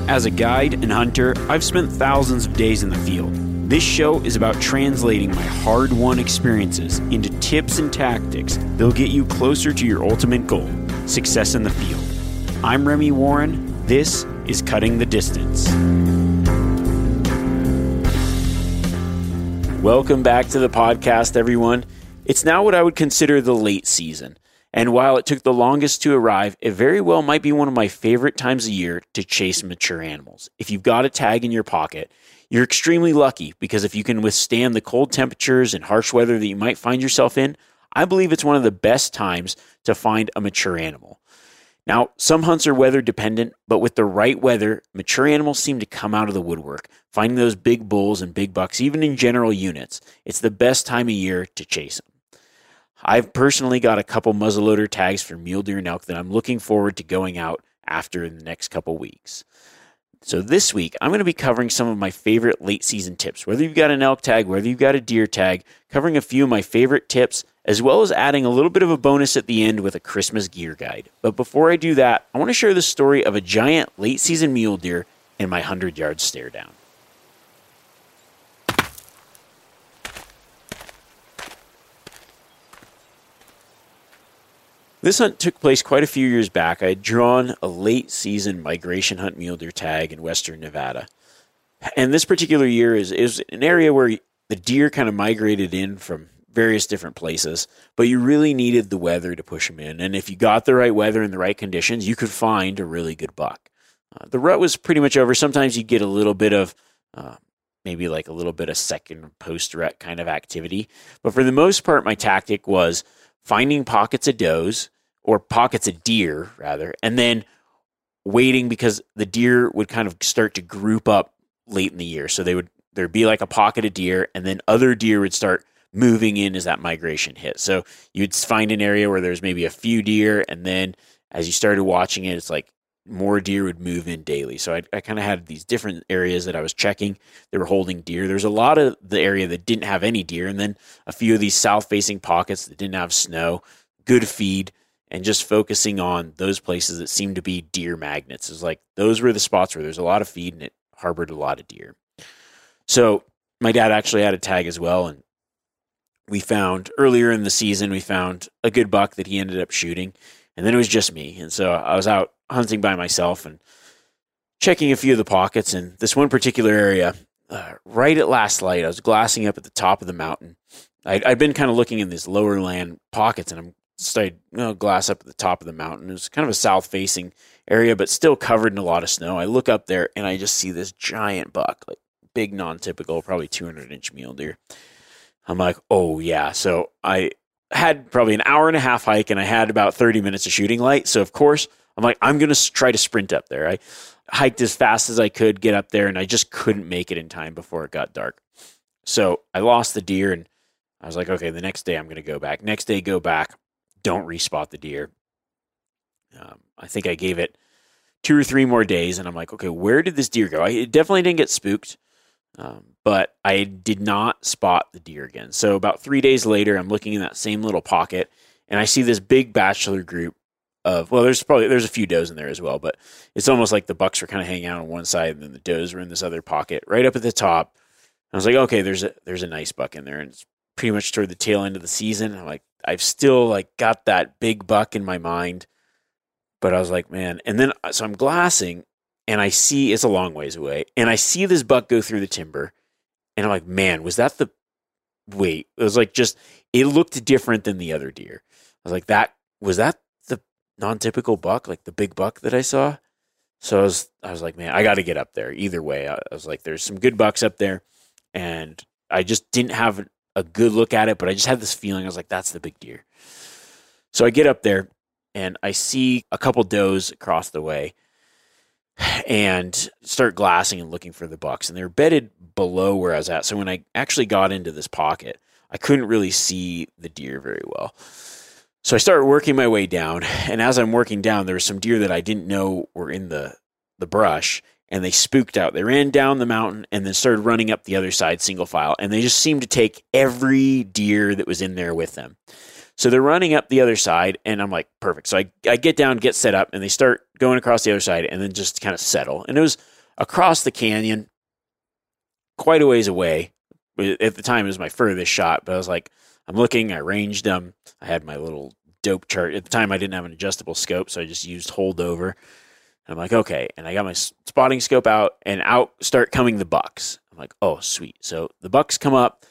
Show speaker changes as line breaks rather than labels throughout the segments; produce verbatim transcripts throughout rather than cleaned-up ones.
As a guide and hunter, I've spent thousands of days in the field. This show is about translating my hard-won experiences into tips and tactics that'll get you closer to your ultimate goal, success in the field. I'm Remy Warren. This is Cutting the Distance. Welcome back to the podcast, everyone. It's now what I would consider the late season. And while it took the longest to arrive, it very well might be one of my favorite times of year to chase mature animals. If you've got a tag in your pocket, you're extremely lucky because if you can withstand the cold temperatures and harsh weather that you might find yourself in, I believe it's one of the best times to find a mature animal. Now, some hunts are weather dependent, but with the right weather, mature animals seem to come out of the woodwork, finding those big bulls and big bucks, even in general units. It's the best time of year to chase them. I've personally got a couple muzzleloader tags for mule deer and elk that I'm looking forward to going out after in the next couple weeks. So this week, I'm going to be covering some of my favorite late season tips. Whether you've got an elk tag, whether you've got a deer tag, covering a few of my favorite tips, as well as adding a little bit of a bonus at the end with a Christmas gear guide. But before I do that, I want to share the story of a giant late season mule deer in my one hundred yard stare down. This hunt took place quite a few years back. I had drawn a late season migration hunt mule deer tag in western Nevada. And this particular year is, is an area where the deer kind of migrated in from various different places, but you really needed the weather to push them in. And if you got the right weather and the right conditions, you could find a really good buck. Uh, the rut was pretty much over. Sometimes you'd get a little bit of, uh, maybe like a little bit of second post-rut kind of activity. But for the most part, my tactic was finding pockets of does, or pockets of deer, rather, and then waiting because the deer would kind of start to group up late in the year. So they would there'd be like a pocket of deer, and then other deer would start moving in as that migration hit. So you'd find an area where there's maybe a few deer, and then as you started watching it, it's like more deer would move in daily. So I, I kind of had these different areas that I was checking. They were holding deer. There's a lot of the area that didn't have any deer, and then a few of these south-facing pockets that didn't have snow, good feed, and just focusing on those places that seemed to be deer magnets. It's like those were the spots where there's a lot of feed and it harbored a lot of deer. So my dad actually had a tag as well, and we found earlier in the season, we found a good buck that he ended up shooting, and then it was just me. And so I was out hunting by myself and checking a few of the pockets, and this one particular area, uh, right at last light, I was glassing up at the top of the mountain. I'd, I'd been kind of looking in these lower land pockets, and I'm started you know, glass up at the top of the mountain. It was kind of a south-facing area, but still covered in a lot of snow. I look up there, and I just see this giant buck, like big, non-typical, probably two hundred inch mule deer. I'm like, oh, yeah. So I had probably an hour and a half hike, and I had about thirty minutes of shooting light. So, of course, I'm like, I'm going to try to sprint up there. I hiked as fast as I could, get up there, and I just couldn't make it in time before it got dark. So I lost the deer, and I was like, okay, the next day I'm going to go back. Next day, go back. Don't respot the deer. Um, I think I gave it two or three more days, and I'm like, okay, where did this deer go? I it definitely didn't get spooked, um, but I did not spot the deer again. So about three days later, I'm looking in that same little pocket, and I see this big bachelor group of, well, there's probably, there's a few does in there as well, but it's almost like the bucks were kind of hanging out on one side, and then the does were in this other pocket right up at the top. I was like, okay, there's a, there's a nice buck in there, and it's pretty much toward the tail end of the season. I'm like, I've still like got that big buck in my mind, but I was like, man. And then, so I'm glassing and I see it's a long ways away and I see this buck go through the timber and I'm like, man, was that the, wait, it was like just, it looked different than the other deer. I was like, that, was that the non-typical buck, like the big buck that I saw? So I was, I was like, man, I got to get up there either way. I, I was like, there's some good bucks up there, and I just didn't have a good look at it, but I just had this feeling. I was like, that's the big deer. So I get up there and I see a couple does across the way and start glassing and looking for the bucks. And they're bedded below where I was at. So when I actually got into this pocket, I couldn't really see the deer very well. So I started working my way down. And as I'm working down, there were some deer that I didn't know were in the, the brush. And they spooked out. They ran down the mountain and then started running up the other side single file. And they just seemed to take every deer that was in there with them. So they're running up the other side, and I'm like, perfect. So I, I get down, get set up, and they start going across the other side and then just kind of settle. And it was across the canyon, quite a ways away. At the time, it was my furthest shot, but I was like, I'm looking, I ranged them. I had my little dope chart. At the time, I didn't have an adjustable scope, so I just used holdover. I'm like, okay. And I got my spotting scope out, and out start coming the bucks. I'm like, oh, sweet. So the bucks come up,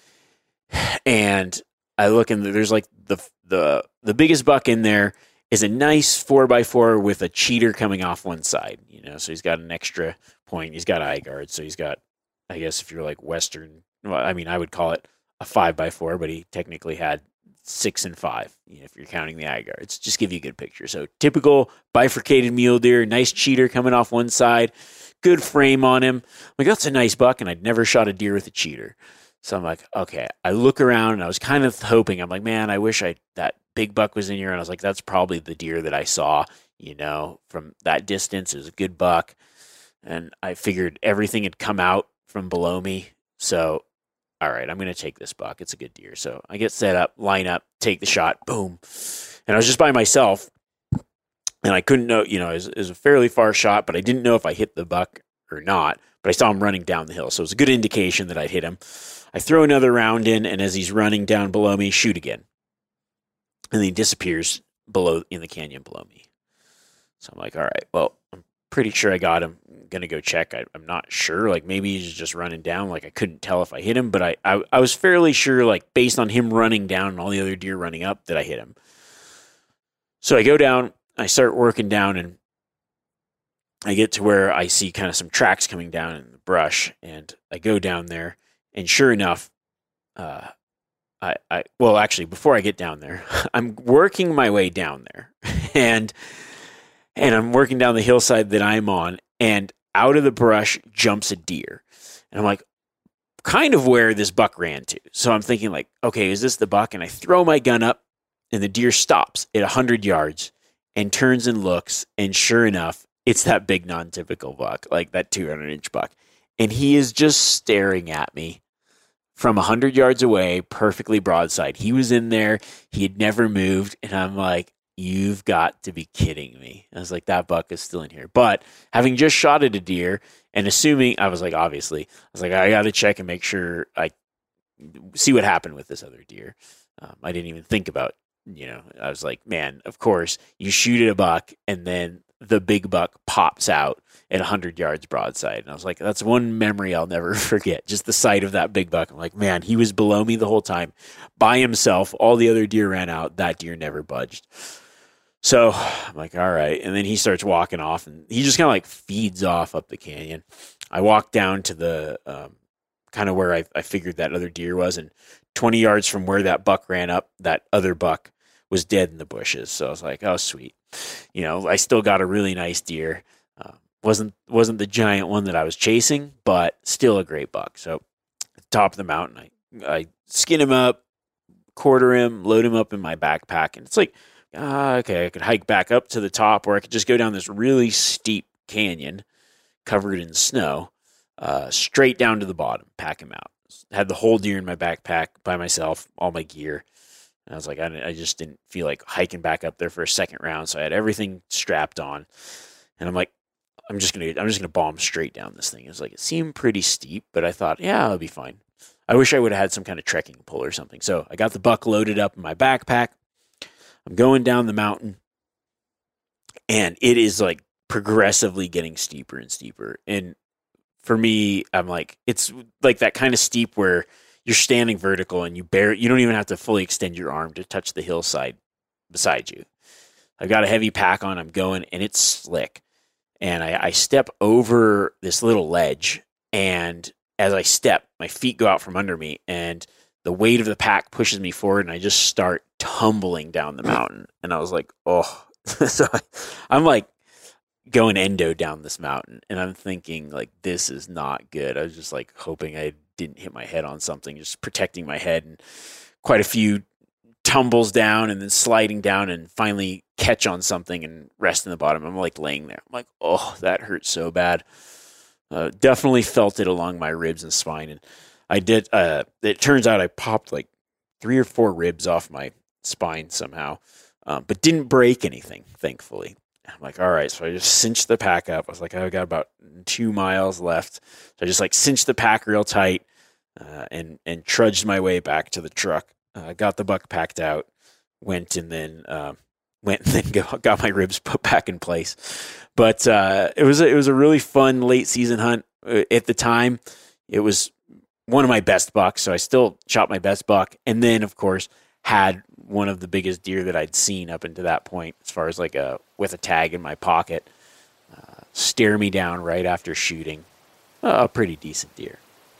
and I look, and there's like the the the biggest buck in there is a nice four by four with a cheater coming off one side. You know, so he's got an extra point. He's got eye guard, so he's got, I guess if you're like Western, well, I mean, I would call it a five by four, but he technically had six and five, you know, if you're counting the eye guards. Just give you a good picture. So typical bifurcated mule deer, nice cheater coming off one side, good frame on him. I'm like, that's a nice buck, and I'd never shot a deer with a cheater. So I'm like, okay. I look around, and I was kind of hoping, I'm like, man, I wish I that big buck was in here. And I was like, that's probably the deer that I saw, you know, from that distance. It was a good buck. And I figured everything had come out from below me. So, all right, I'm going to take this buck. It's a good deer. So I get set up, line up, take the shot, boom. And I was just by myself, and I couldn't know, you know, it was, it was a fairly far shot, but I didn't know if I hit the buck or not. But I saw him running down the hill, so it was a good indication that I'd hit him. I throw another round in, and as he's running down below me, shoot again. And then he disappears below in the canyon below me. So I'm like, all right, well, I'm pretty sure I got him. I'm going to go check. I, I'm not sure. Like, maybe he's just running down. Like, I couldn't tell if I hit him, but I, I, I was fairly sure, like, based on him running down and all the other deer running up, that I hit him. So I go down, I start working down, and I get to where I see kind of some tracks coming down in the brush, and I go down there, and sure enough, uh, I, I, well, actually, before I get down there, I'm working my way down there, and and I'm working down the hillside that I'm on, and out of the brush jumps a deer, and I'm like, kind of where this buck ran to. So I'm thinking like, okay, is this the buck? And I throw my gun up, and the deer stops at one hundred yards and turns and looks, and sure enough, it's that big non-typical buck, like that two hundred inch buck, and he is just staring at me from one hundred yards away, perfectly broadside. He was in there. He had never moved. And I'm like, you've got to be kidding me. I was like, that buck is still in here. But having just shot at a deer and assuming, I was like, obviously, I was like, I got to check and make sure I see what happened with this other deer. Um, I didn't even think about, you know, I was like, man, of course, you shoot at a buck and then the big buck pops out at one hundred yards broadside. And I was like, that's one memory I'll never forget. Just the sight of that big buck. I'm like, man, he was below me the whole time by himself. All the other deer ran out. That deer never budged. So I'm like, all right. And then he starts walking off, and he just kind of like feeds off up the canyon. I walk down to the um, kind of where I, I figured that other deer was. And twenty yards from where that buck ran up, that other buck was dead in the bushes. So I was like, oh, sweet. You know, I still got a really nice deer. Uh, wasn't wasn't the giant one that I was chasing, but still a great buck. So at the top of the mountain, I, I skin him up, quarter him, load him up in my backpack. And it's like, ah, okay, I could hike back up to the top, or I could just go down this really steep canyon covered in snow, uh, straight down to the bottom, pack him out. Had the whole deer in my backpack by myself, all my gear. And I was like, I, I just didn't feel like hiking back up there for a second round. So I had everything strapped on, and I'm like, I'm just going to, I'm just going to bomb straight down this thing. It was like, it seemed pretty steep, but I thought, yeah, I'll be fine. I wish I would have had some kind of trekking pole or something. So I got the buck loaded up in my backpack. I'm going down the mountain, and it is like progressively getting steeper and steeper. And for me, I'm like, it's like that kind of steep where you're standing vertical and you bear, you don't even have to fully extend your arm to touch the hillside beside you. I've got a heavy pack on, I'm going, and it's slick. And I, I step over this little ledge, and as I step, my feet go out from under me, and the weight of the pack pushes me forward, and I just start tumbling down the mountain. And I was like, oh. So I, I'm like going endo down this mountain, and I'm thinking, like, this is not good. I was just like hoping I didn't hit my head on something, just protecting my head, and quite a few tumbles down and then sliding down and finally catch on something and rest in the bottom. I'm like laying there. I'm like, oh, that hurts so bad. Uh, definitely felt it along my ribs and spine. And I did, uh, it turns out I popped like three or four ribs off my spine somehow, um, but didn't break anything, thankfully. I'm like, all right. So I just cinched the pack up. I was like, oh, I got about two miles left. So I just like cinched the pack real tight uh, and and trudged my way back to the truck. Uh, got the buck packed out, went and then uh, went and then go, got my ribs put back in place. But uh, it was a, it was a really fun late season hunt. At the time, it was one of my best bucks, so I still shot my best buck. And then, of course, had one of the biggest deer that I'd seen up until that point, as far as like a with a tag in my pocket, uh, stare me down right after shooting a pretty decent deer.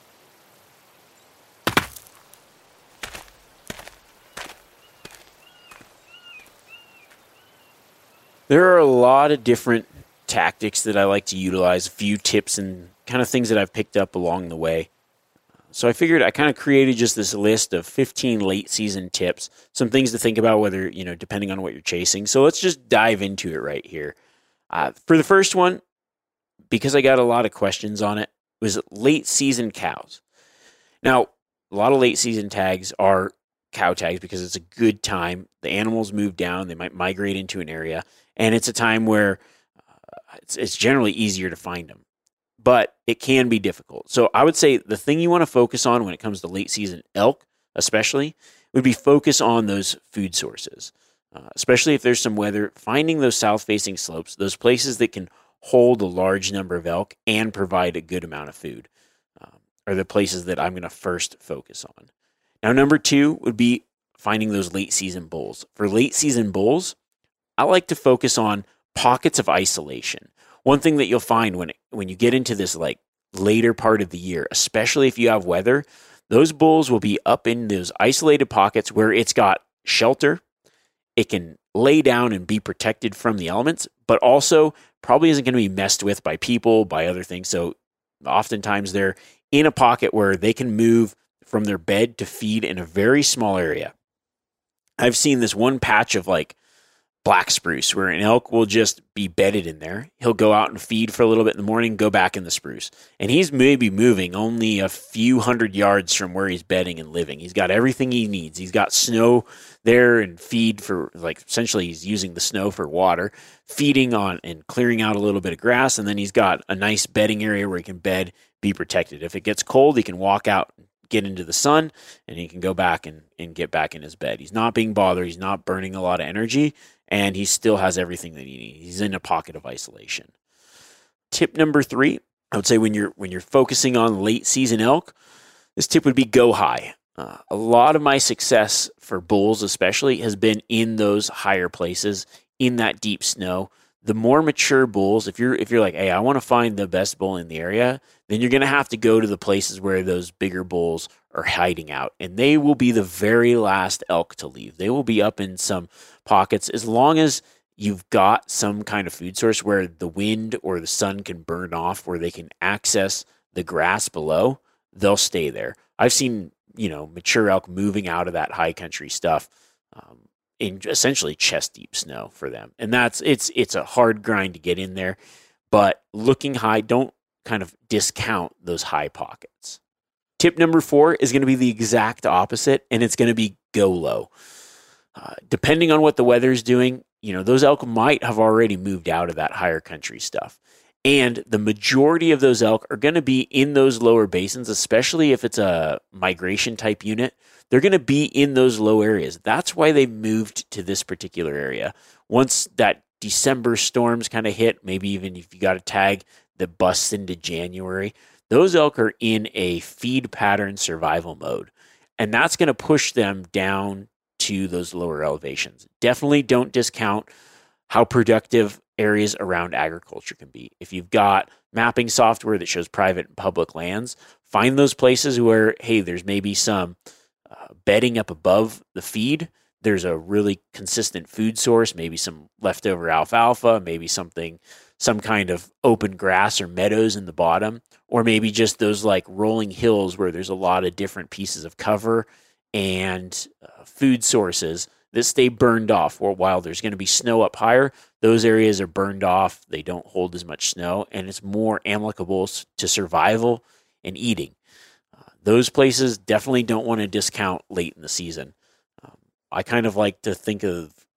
There are a lot of different tactics that I like to utilize, a few tips and kind of things that I've picked up along the way. So I figured I kind of created just this list of fifteen late season tips, some things to think about, whether, you know, depending on what you're chasing. So let's just dive into it right here. Uh, for the first one, because I got a lot of questions on it, was late season cows. Now, a lot of late season tags are cow tags because it's a good time. The animals move down, they might migrate into an area, and it's a time where uh, it's, it's generally easier to find them. But it can be difficult. So I would say the thing you want to focus on when it comes to late season elk, especially, would be focus on those food sources, uh, especially if there's some weather. Finding those south-facing slopes, those places that can hold a large number of elk and provide a good amount of food, um, are the places that I'm going to first focus on. Now, number two would be finding those late season bulls. For late season bulls, I like to focus on pockets of isolation. One thing that you'll find when when you get into this like later part of the year, especially if you have weather, those bulls will be up in those isolated pockets where it's got shelter. It can lay down and be protected from the elements, but also probably isn't going to be messed with by people, by other things. So oftentimes they're in a pocket where they can move from their bed to feed in a very small area. I've seen this one patch of like black spruce where an elk will just be bedded in there. He'll go out and feed for a little bit in the morning, go back in the spruce. And he's maybe moving only a few hundred yards from where he's bedding and living. He's got everything he needs. He's got snow there and feed for, like, essentially he's using the snow for water, feeding on and clearing out a little bit of grass. And then he's got a nice bedding area where he can bed, be protected. If it gets cold, he can walk out, get into the sun, and he can go back and, and get back in his bed. He's not being bothered. He's not burning a lot of energy. And he still has everything that he needs. He's in a pocket of isolation. Tip number three, I would say when you're when you're focusing on late season elk, this tip would be go high. Uh, a lot of my success for bulls especially has been in those higher places, in that deep snow. The more mature bulls, if you're if you're like, hey, I want to find the best bull in the area, then you're going to have to go to the places where those bigger bulls are hiding out. And they will be the very last elk to leave. They will be up in some pockets. As long as you've got some kind of food source where the wind or the sun can burn off, where they can access the grass below, they'll stay there. I've seen, you know, mature elk moving out of that high country stuff um, in essentially chest deep snow for them. And that's, it's, it's a hard grind to get in there, but looking high, don't kind of discount those high pockets. Tip number four is going to be the exact opposite, and it's going to be go low. Uh, depending on what the weather is doing, you know, those elk might have already moved out of that higher country stuff. And the majority of those elk are going to be in those lower basins, especially if it's a migration type unit. They're going to be in those low areas. That's why they moved to this particular area. Once that December storms kind of hit, maybe even if you got a tag that busts into January, those elk are in a feed pattern survival mode. And that's going to push them down to those lower elevations. Definitely don't discount how productive areas around agriculture can be. If you've got mapping software that shows private and public lands, find those places where, hey, there's maybe some uh, bedding up above the feed. There's a really consistent food source, maybe some leftover alfalfa, maybe something, some kind of open grass or meadows in the bottom, or maybe just those like rolling hills where there's a lot of different pieces of cover and uh, food sources that stay burned off. Or while there's going to be snow up higher, those areas are burned off. They don't hold as much snow, and it's more amicable to survival and eating. Uh, those places definitely don't want to discount late in the season. Um, I kind of like to think of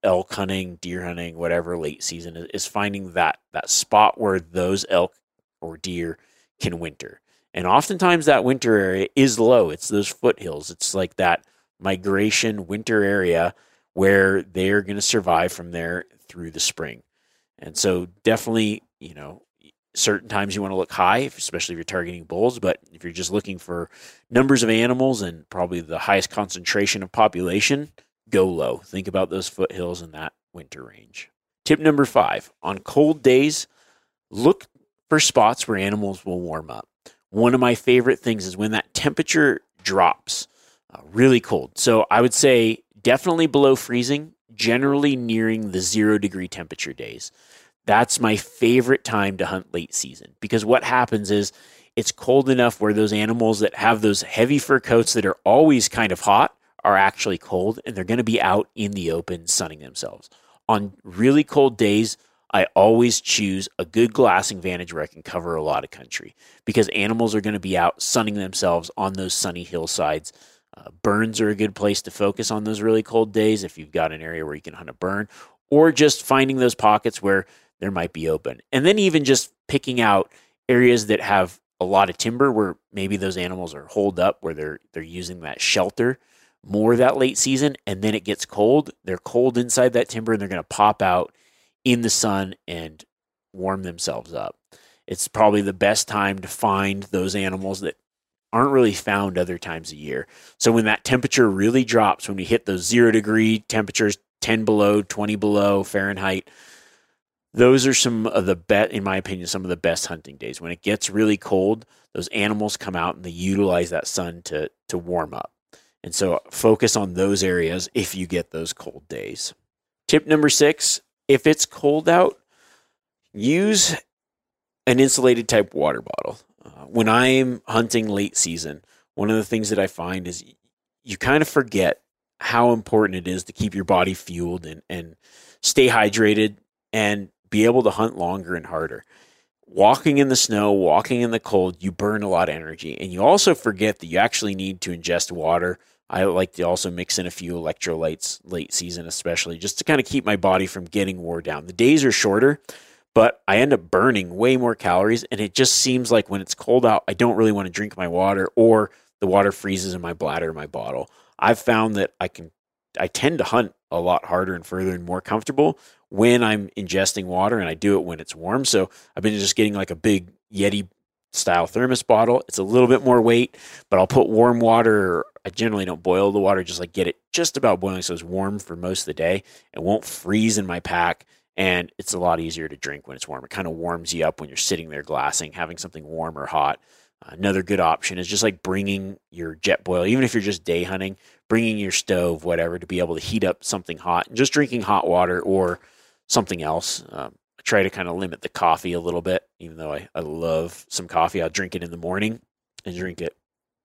elk hunting, deer hunting, whatever late season is, is finding that that spot where those elk or deer can winter. And oftentimes that winter area is low. It's those foothills. It's like that migration winter area where they're going to survive from there through the spring. And so definitely, you know, certain times you want to look high, especially if you're targeting bulls. But if you're just looking for numbers of animals and probably the highest concentration of population, go low. Think about those foothills in that winter range. Tip number five, on cold days, look for spots where animals will warm up. One of my favorite things is when that temperature drops uh, really cold. So I would say definitely below freezing, generally nearing the zero degree temperature days. That's my favorite time to hunt late season, because what happens is it's cold enough where those animals that have those heavy fur coats that are always kind of hot are actually cold, and they're going to be out in the open sunning themselves. On really cold days, I always choose a good glassing vantage where I can cover a lot of country, because animals are going to be out sunning themselves on those sunny hillsides. Uh, burns are a good place to focus on those really cold days if you've got an area where you can hunt a burn, or just finding those pockets where there might be open. And then even just picking out areas that have a lot of timber where maybe those animals are holed up, where they're they're using that shelter more that late season, and then it gets cold. They're cold inside that timber, and they're going to pop out in the sun and warm themselves up. It's probably the best time to find those animals that aren't really found other times of year. So when that temperature really drops, when we hit those zero degree temperatures, ten below, twenty below Fahrenheit, those are some of the best, in my opinion, some of the best hunting days. When it gets really cold, those animals come out and they utilize that sun to to warm up. And so focus on those areas if you get those cold days. Tip number six, if it's cold out, use an insulated type water bottle. Uh, when I'm hunting late season, one of the things that I find is you kind of forget how important it is to keep your body fueled and, and stay hydrated and be able to hunt longer and harder. Walking in the snow, walking in the cold, you burn a lot of energy. And you also forget that you actually need to ingest water. I like to also mix in a few electrolytes late season, especially just to kind of keep my body from getting wore down. The days are shorter, but I end up burning way more calories. And it just seems like when it's cold out, I don't really want to drink my water, or the water freezes in my bladder, my bottle. I've found that I can, I tend to hunt a lot harder and further and more comfortable when I'm ingesting water, and I do it when it's warm. So I've been just getting like a big Yeti style thermos bottle. It's a little bit more weight, but I'll put warm water. I generally don't boil the water, just like get it just about boiling so it's warm for most of the day. It won't freeze in my pack, and it's a lot easier to drink when it's warm. It kind of warms you up when you're sitting there glassing, having something warm or hot. Another good option is just like bringing your jet boil, even if you're just day hunting, bringing your stove, whatever, to be able to heat up something hot, and just drinking hot water or something else. Um, I try to kind of limit the coffee a little bit, even though I, I love some coffee. I'll drink it in the morning and drink it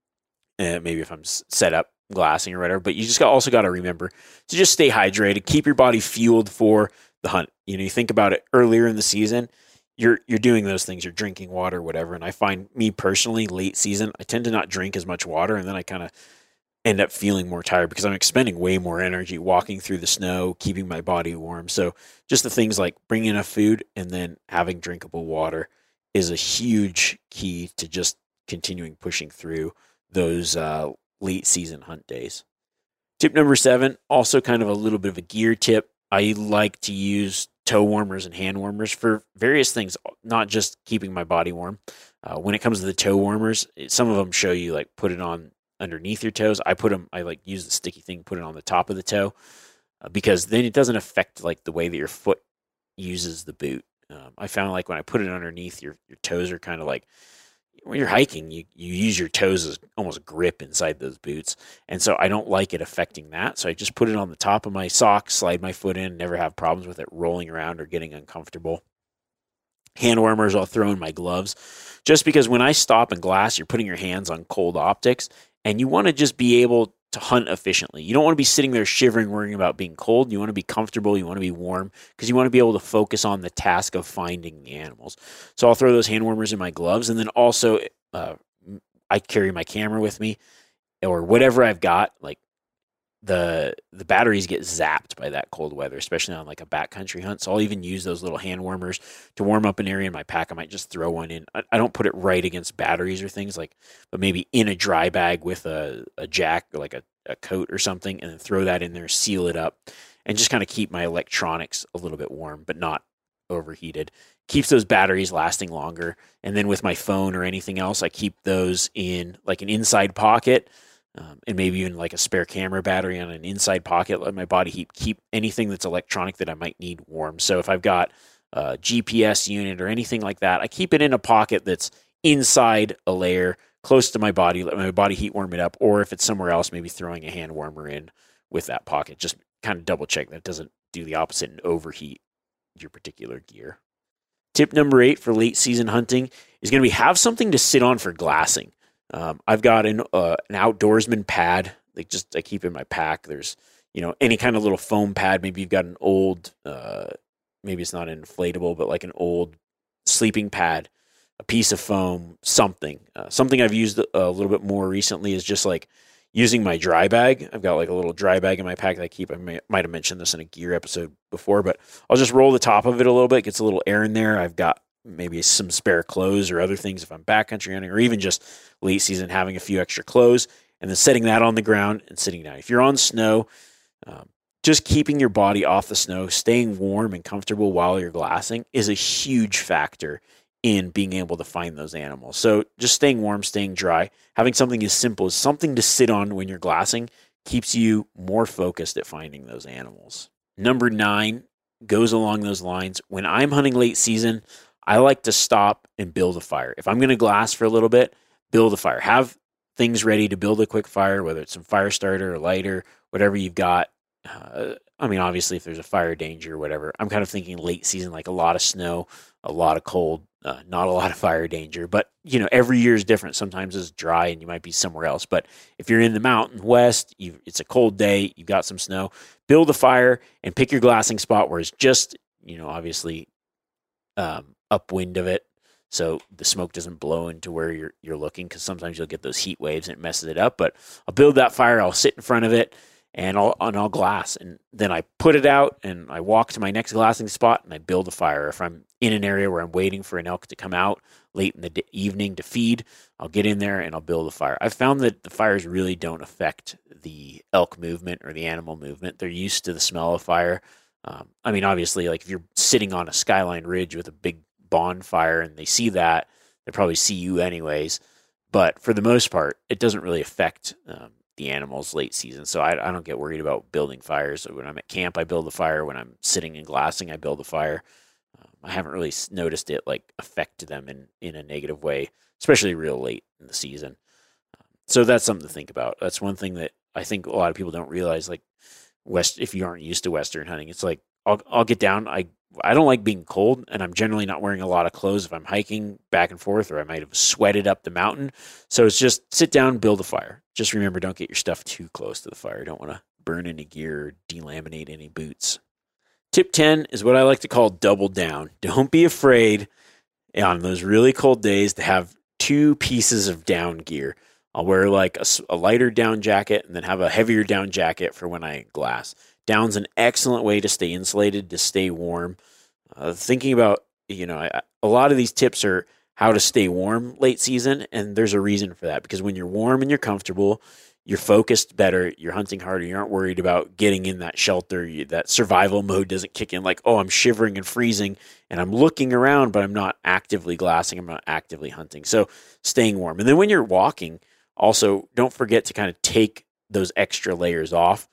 uh, maybe if I'm set up glassing or whatever. But you just got, also got to remember to just stay hydrated, keep your body fueled for the hunt. You know, you think about it earlier in the season, you're you're doing those things, you're drinking water, whatever. And I find me personally, late season, I tend to not drink as much water, and then I kind of end up feeling more tired because I'm expending way more energy walking through the snow, keeping my body warm. So just the things like bringing enough food and then having drinkable water is a huge key to just continuing pushing through those uh, late season hunt days. Tip number seven, also kind of a little bit of a gear tip. I like to use toe warmers and hand warmers for various things, not just keeping my body warm. Uh, when it comes to the toe warmers, some of them show you like put it on underneath your toes. I put them, I like use the sticky thing, put it on the top of the toe, uh, because then it doesn't affect like the way that your foot uses the boot. Um, I found like when I put it underneath, your, your toes are kind of like, when you're hiking, you, you use your toes as almost grip inside those boots. And so I don't like it affecting that. So I just put it on the top of my socks, slide my foot in, never have problems with it rolling around or getting uncomfortable. Hand warmers I'll throw in my gloves, just because when I stop and glass, you're putting your hands on cold optics, and you want to just be able to hunt efficiently. You don't want to be sitting there shivering, worrying about being cold. You want to be comfortable. You want to be warm, because you want to be able to focus on the task of finding the animals. So I'll throw those hand warmers in my gloves. And then also uh, I carry my camera with me, or whatever I've got. Like the the batteries get zapped by that cold weather, especially on like a backcountry hunt. So I'll even use those little hand warmers to warm up an area in my pack. I might just throw one in. I, I don't put it right against batteries or things like, but maybe in a dry bag with a, a jack or like a, a coat or something, and then throw that in there, seal it up, and just kind of keep my electronics a little bit warm, but not overheated. Keeps those batteries lasting longer. And then with my phone or anything else, I keep those in like an inside pocket. Um, and maybe even like a spare camera battery on an inside pocket. Let my body heat keep anything that's electronic that I might need warm. So if I've got a G P S unit or anything like that, I keep it in a pocket that's inside a layer close to my body. Let my body heat warm it up. Or if it's somewhere else, maybe throwing a hand warmer in with that pocket. Just kind of double check that it doesn't do the opposite and overheat your particular gear. Tip number eight for late season hunting is going to be have something to sit on for glassing. Um, I've got an uh, an outdoorsman pad. Like just I keep in my pack. There's you know any kind of little foam pad. Maybe you've got an old, uh, maybe it's not an inflatable, but like an old sleeping pad, a piece of foam, something. Uh, something I've used a little bit more recently is just like using my dry bag. I've got like a little dry bag in my pack that I keep. I may, might have mentioned this in a gear episode before, but I'll just roll the top of it a little bit. Gets a little air in there. I've got maybe some spare clothes or other things if I'm backcountry hunting, or even just late season having a few extra clothes, and then setting that on the ground and sitting down. If you're on snow, um, just keeping your body off the snow, staying warm and comfortable while you're glassing is a huge factor in being able to find those animals. So just staying warm, staying dry, having something as simple as something to sit on when you're glassing keeps you more focused at finding those animals. Number nine goes along those lines. When I'm hunting late season, I like to stop and build a fire. If I'm going to glass for a little bit, build a fire. Have things ready to build a quick fire, whether it's some fire starter or lighter, whatever you've got. Uh, I mean, obviously, if there's a fire danger or whatever, I'm kind of thinking late season, like a lot of snow, a lot of cold, uh, not a lot of fire danger. But, you know, every year is different. Sometimes it's dry and you might be somewhere else. But if you're in the mountain west, you, it's a cold day, you've got some snow, build a fire and pick your glassing spot where it's just, you know, obviously um, upwind of it, so the smoke doesn't blow into where you're you're looking, because sometimes you'll get those heat waves and it messes it up. But I'll build that fire, I'll sit in front of it, and I'll and I'll glass, and then I put it out and I walk to my next glassing spot and I build a fire. If I'm in an area where I'm waiting for an elk to come out late in the d- evening to feed, I'll get in there and I'll build a fire. I've found that the fires really don't affect the elk movement or the animal movement. They're used to the smell of fire. Um, I mean, obviously, like if you're sitting on a skyline ridge with a big bonfire and they see that, they probably see you anyways. But for the most part, it doesn't really affect um, the animals late season. So I, I don't get worried about building fires. So when I'm at camp, I build a fire. When I'm sitting and glassing, I build a fire. Um, I haven't really noticed it like affect them in, in a negative way, especially real late in the season. Um, so that's something to think about. That's one thing that I think a lot of people don't realize. Like West, if you aren't used to Western hunting, it's like I'll I'll get down. I I don't like being cold, and I'm generally not wearing a lot of clothes if I'm hiking back and forth, or I might have sweated up the mountain. So it's just sit down, build a fire. Just remember, don't get your stuff too close to the fire. Don't want to burn any gear or delaminate any boots. Tip ten is what I like to call double down. Don't be afraid on those really cold days to have two pieces of down gear. I'll wear like a, a lighter down jacket and then have a heavier down jacket for when I glass. Down's an excellent way to stay insulated, to stay warm. Uh, thinking about, you know, I, a lot of these tips are how to stay warm late season, and there's a reason for that. Because when you're warm and you're comfortable, you're focused better, you're hunting harder, you aren't worried about getting in that shelter, you, that survival mode doesn't kick in like, oh, I'm shivering and freezing, and I'm looking around, but I'm not actively glassing, I'm not actively hunting. So staying warm. And then when you're walking, also, don't forget to kind of take those extra layers off.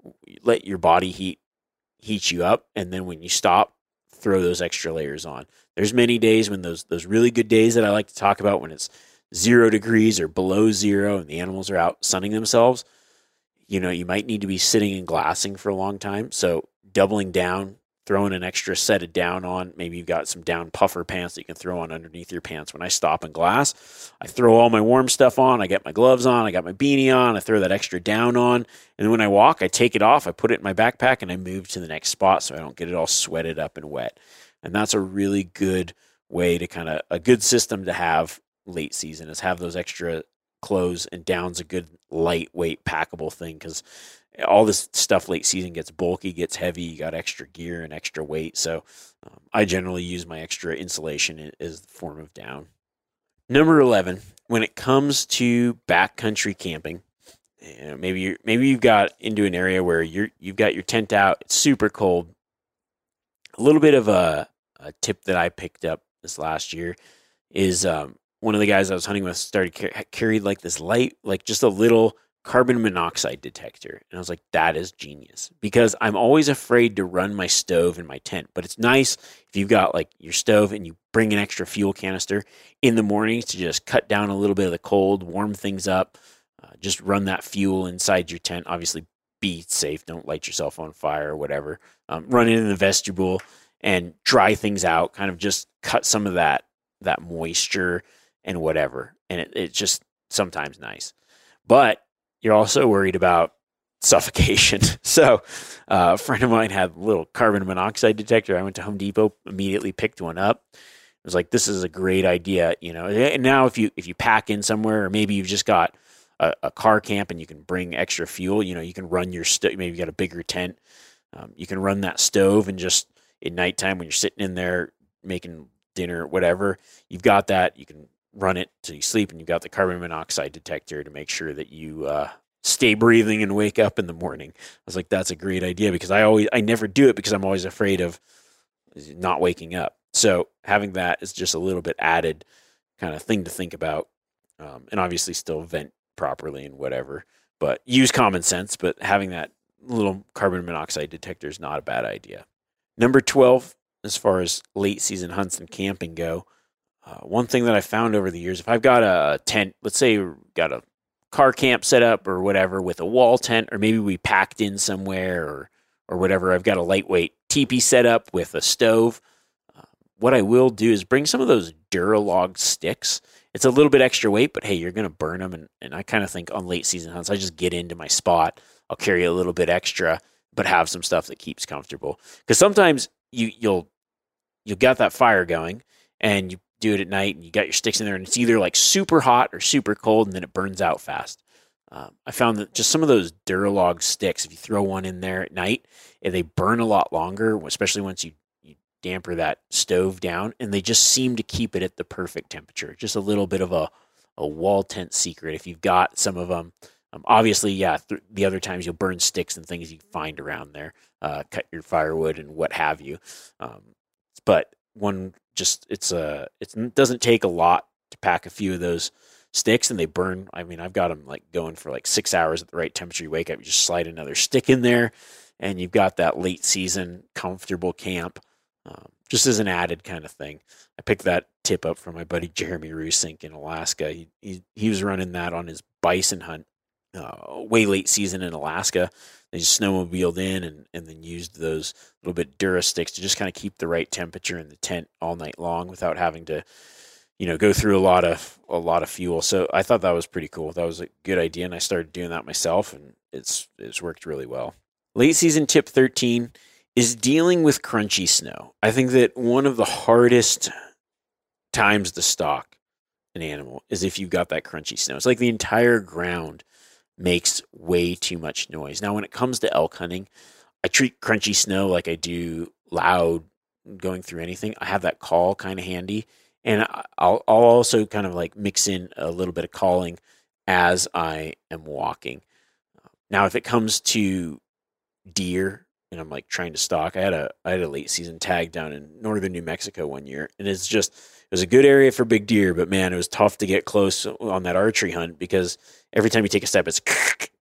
Let your body heat heat you up, and then when you stop, throw those extra layers on. There's many days when those those really good days that I like to talk about, when it's zero degrees or below zero and the animals are out sunning themselves, you know, you might need to be sitting and glassing for a long time. So doubling down, throwing an extra set of down on. Maybe you've got some down puffer pants that you can throw on underneath your pants. When I stop and glass, I throw all my warm stuff on. I get my gloves on. I got my beanie on. I throw that extra down on. And then when I walk, I take it off. I put it in my backpack and I move to the next spot so I don't get it all sweated up and wet. And that's a really good way to kind of, a good system to have late season, is have those extra clothes, and down's a good lightweight packable thing, because all this stuff late season gets bulky, gets heavy. You got extra gear and extra weight. So um, I generally use my extra insulation as the form of down. Number eleven, when it comes to backcountry camping, you know, maybe you maybe you've got into an area where you're you've got your tent out, it's super cold. A little bit of a, a tip that I picked up this last year is um, one of the guys I was hunting with started car- carried like this light, like just a little carbon monoxide detector. And I was like, that is genius, because I'm always afraid to run my stove in my tent. But it's nice if you've got like your stove and you bring an extra fuel canister in the mornings to just cut down a little bit of the cold, warm things up, uh, just run that fuel inside your tent. Obviously, be safe. Don't light yourself on fire or whatever. Um, run it in the vestibule and dry things out, kind of just cut some of that that moisture and whatever. And it, it's just sometimes nice. But you're also worried about suffocation. So uh, a friend of mine had a little carbon monoxide detector. I went to Home Depot, immediately picked one up. I was like, this is a great idea. You know, and now if you if you pack in somewhere, or maybe you've just got a, a car camp and you can bring extra fuel, you know, you can run your stove. Maybe you got a bigger tent. Um, you can run that stove and just at nighttime when you're sitting in there making dinner, whatever, you've got that. You can run it till you sleep, and you've got the carbon monoxide detector to make sure that you uh, stay breathing and wake up in the morning. I was like, that's a great idea, because I always, I never do it because I'm always afraid of not waking up. So having that is just a little bit added kind of thing to think about. Um, and obviously still vent properly and whatever, but use common sense. But having that little carbon monoxide detector is not a bad idea. Number twelve, as far as late season hunts and camping go, uh, one thing that I found over the years, if I've got a tent, let's say we've got a car camp set up or whatever with a wall tent, or maybe we packed in somewhere or, or whatever, I've got a lightweight teepee set up with a stove. Uh, what I will do is bring some of those Duralog sticks. It's a little bit extra weight, but hey, you're going to burn them. And, and I kind of think on late season hunts, I just get into my spot. I'll carry a little bit extra, but have some stuff that keeps comfortable. Because sometimes you, you'll, you'll got that fire going and you do it at night and you got your sticks in there and it's either like super hot or super cold and then it burns out fast. Um, I found that just some of those Duralog sticks, if you throw one in there at night, they burn a lot longer, especially once you, you damper that stove down, and they just seem to keep it at the perfect temperature. Just a little bit of a, a wall tent secret if you've got some of them. Um, obviously, yeah, th- the other times you'll burn sticks and things you find around there, uh, cut your firewood and what have you. Um, but one just, it's a, it's, it doesn't take a lot to pack a few of those sticks and they burn. I mean, I've got them like going for like six hours at the right temperature. You wake up, you just slide another stick in there and you've got that late season comfortable camp, um, just as an added kind of thing. I picked that tip up from my buddy Jeremy Rusink in Alaska. He, he, he was running that on his bison hunt. Uh, way late season in Alaska. They just snowmobiled in and, and then used those little bit Dura sticks to just kind of keep the right temperature in the tent all night long without having to, you know, go through a lot of a lot of fuel. So I thought that was pretty cool. That was a good idea, and I started doing that myself, and it's it's worked really well. Late season tip thirteen is dealing with crunchy snow. I think that one of the hardest times to stalk an animal is if you've got that crunchy snow. It's like the entire ground makes way too much noise. Now, when it comes to elk hunting, I treat crunchy snow like I do loud going through anything. I have that call kind of handy, and I'll, I'll also kind of like mix in a little bit of calling as I am walking. Now, if it comes to deer and I'm like trying to stalk, I had a I had a late season tag down in northern New Mexico one year, and it's just it was a good area for big deer, but man, it was tough to get close on that archery hunt because every time you take a step, it's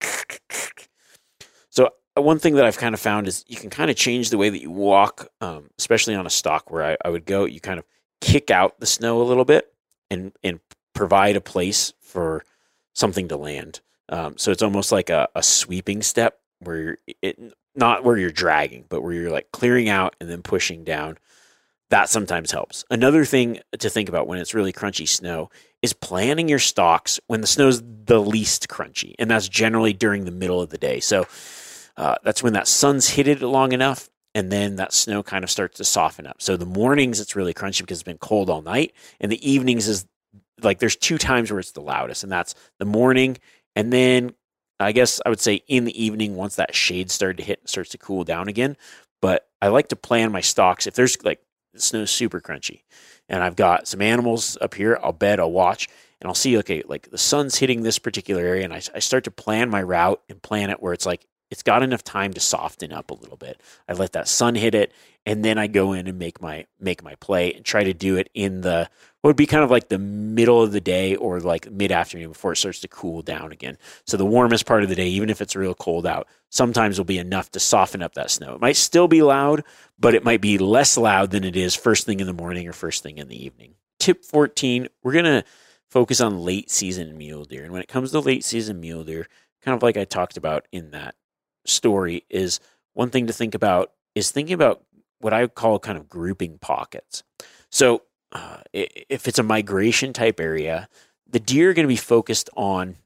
so one thing that I've kind of found is you can kind of change the way that you walk, um, especially on a stalk where I, I would go. You kind of kick out the snow a little bit and and provide a place for something to land. Um, so it's almost like a, a sweeping step where you're it, not where you're dragging, but where you're like clearing out and then pushing down. That sometimes helps. Another thing to think about when it's really crunchy snow is planning your stalks when the snow's the least crunchy, and that's generally during the middle of the day. So uh, that's when that sun's hit it long enough, and then that snow kind of starts to soften up. So the mornings it's really crunchy because it's been cold all night, and the evenings is like there's two times where it's the loudest, and that's the morning and then I guess I would say in the evening once that shade started to hit and starts to cool down again. But I like to plan my stalks. If there's like the snow's super crunchy and I've got some animals up here, I'll bed, I'll watch, and I'll see, okay, like the sun's hitting this particular area, and I, I start to plan my route and plan it where it's like it's got enough time to soften up a little bit. I let that sun hit it, and then I go in and make my make my play and try to do it in the what would be kind of like the middle of the day or like mid-afternoon before it starts to cool down again. So the warmest part of the day, even if it's real cold out, sometimes will be enough to soften up that snow. It might still be loud, but it might be less loud than it is first thing in the morning or first thing in the evening. Tip fourteen, we're going to focus on late season mule deer. And when it comes to late season mule deer, kind of like I talked about in that story, is one thing to think about is thinking about what I would call kind of grouping pockets. So uh, if it's a migration type area, the deer are going to be focused on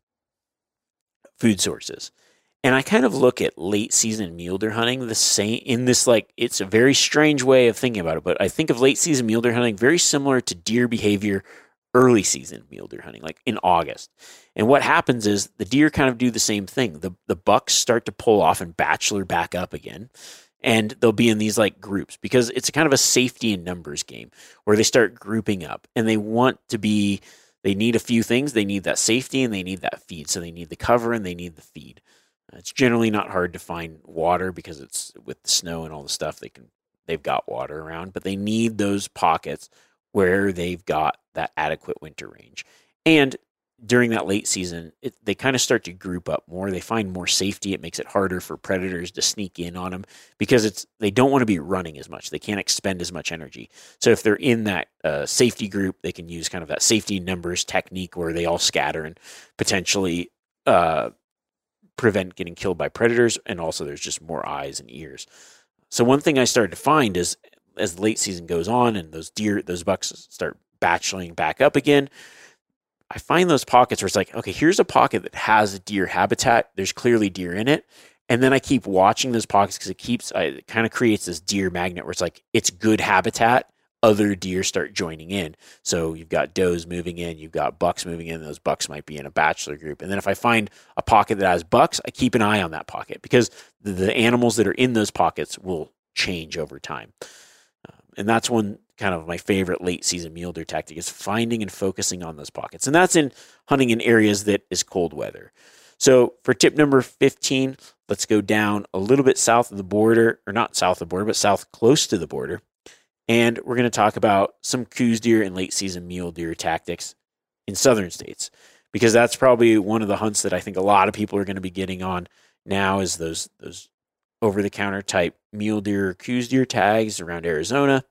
food sources. And I kind of look at late season mule deer hunting the same in this, like, it's a very strange way of thinking about it, but I think of late season mule deer hunting very similar to deer behavior early season mule deer hunting, like in August. And what happens is the deer kind of do the same thing. The the bucks start to pull off and bachelor back up again. And they'll be in these like groups because it's a kind of a safety in numbers game where they start grouping up and they want to be, they need a few things. They need that safety and they need that feed. So they need the cover and they need the feed. It's generally not hard to find water because it's with the snow and all the stuff they can, they've got water around, but they need those pockets where they've got that adequate winter range. And during that late season, it, they kind of start to group up more. They find more safety. It makes it harder for predators to sneak in on them because it's they don't want to be running as much. They can't expend as much energy. So if they're in that uh, safety group, they can use kind of that safety numbers technique where they all scatter and potentially uh, prevent getting killed by predators. And also there's just more eyes and ears. So one thing I started to find is as the late season goes on and those deer, those bucks start bacheloring back up again, I find those pockets where it's like, okay, here's a pocket that has a deer habitat. There's clearly deer in it. And then I keep watching those pockets because it keeps, it kind of creates this deer magnet where it's like, it's good habitat. Other deer start joining in. So you've got does moving in, you've got bucks moving in. Those bucks might be in a bachelor group. And then if I find a pocket that has bucks, I keep an eye on that pocket because the, the animals that are in those pockets will change over time. Um, and that's one kind of my favorite late season mule deer tactic is finding and focusing on those pockets. And that's in hunting in areas that is cold weather. So for tip number fifteen, let's go down a little bit south of the border, or not south of the border, but south close to the border. And we're going to talk about some Coues deer and late season mule deer tactics in southern states, because that's probably one of the hunts that I think a lot of people are going to be getting on now is those, those over the counter type mule deer, Coues deer tags around Arizona.